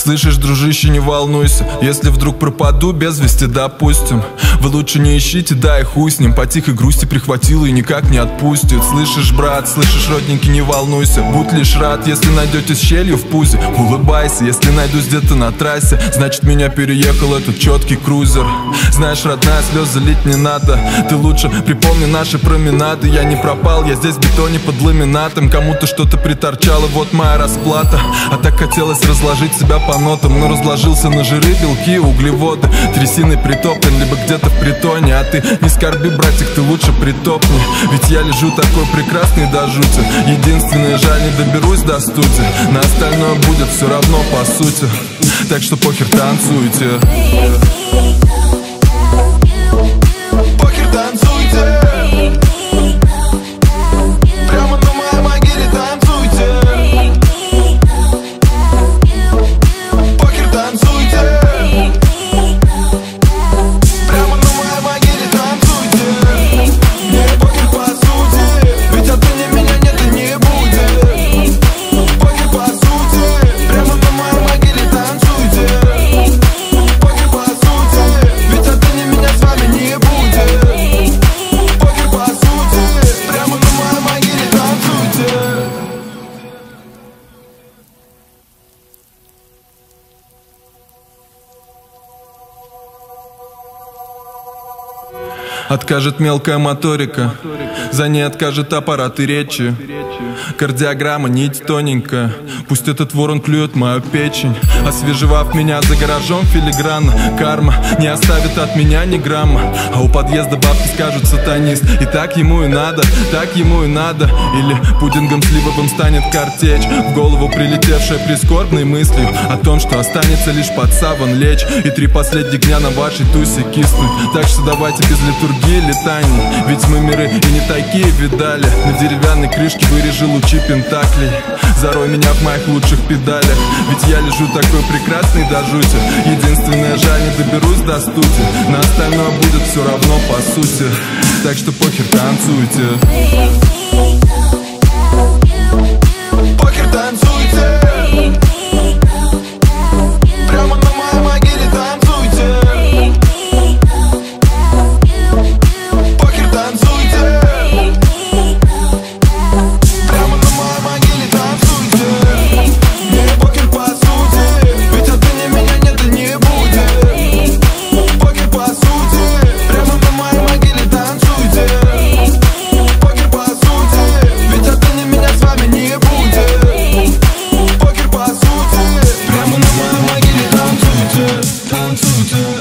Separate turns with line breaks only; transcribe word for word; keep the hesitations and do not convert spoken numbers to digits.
Слышишь, дружище, не волнуйся, если вдруг пропаду без вести, допустим. Вы лучше не ищите, да и хуй с ним. По тихой грусти прихватила и никак не отпустит. Слышишь, брат, слышишь, родненький, не волнуйся. Будь лишь рад, если найдете щелью в пузе. Улыбайся, если найдусь где-то на трассе, значит меня переехал этот четкий крузер. Знаешь, родная, слезы лить не надо. Ты лучше припомни наши променады. Я не пропал, я здесь в бетоне под ламинатом. Кому-то что-то приторчало, вот моя расплата. А так хотелось разложить себя по нотам, но разложился на жиры, белки, углеводы. Трясиной притоплен, либо где-то в притоне. А ты не скорби, братик, ты лучше притопни. Ведь я лежу такой прекрасный до жути. Единственное, жаль, не доберусь до студии. На остальное будет все равно по сути. Так что похер, танцуйте. Похер, танцуйте. Прямо на моей могиле танцуйте. Похер, танцуйте. Прямо на моей могиле танцуйте. Мне похер по сути, ведь отныне меня нет и не будет. Похер по сути, прямо на моей могиле танцуйте. Похер по сути, ведь отныне меня с вами не будет. Похер по сути, прямо на моей могиле танцуйте. Откажет мелкая моторика, за ней откажет аппараты речи. Кардиограмма, нить тоненькая, пусть этот ворон клюет мою печень. Освежевав меня за гаражом филигранно, карма не оставит от меня ни грамма. А у подъезда бабки скажут сатанист. И так ему и надо, так ему и надо. Или пудингом сливовым станет картечь, в голову прилетевшая прискорбной мыслью о том, что останется лишь под саван лечь. И три последних дня на вашей тусе киснуть. Так что давайте без литургии летаний, ведь мы миры и не такие видали. На деревянной крышке вырежи лучи пентаклей. Зарой меня в моих лучших педалях, ведь я лежу такой прекрасный до жути. Единственное, жаль, не доберусь до студии. На остальное будет все равно по сути. Так что похер, танцуйте. Похер, танцуйте. Прямо на моей могиле танцуйте. Похер, танцуйте. Прямо на моей могиле танцуйте. Мне похер по сути, ведь отныне меня нет и не будет. Похер по сути, прямо на моей могиле танцуйте. Похер по сути, ведь отныне меня с вами не будет. Похер по сути, прямо на моей могиле танцуйте. Танцуйте.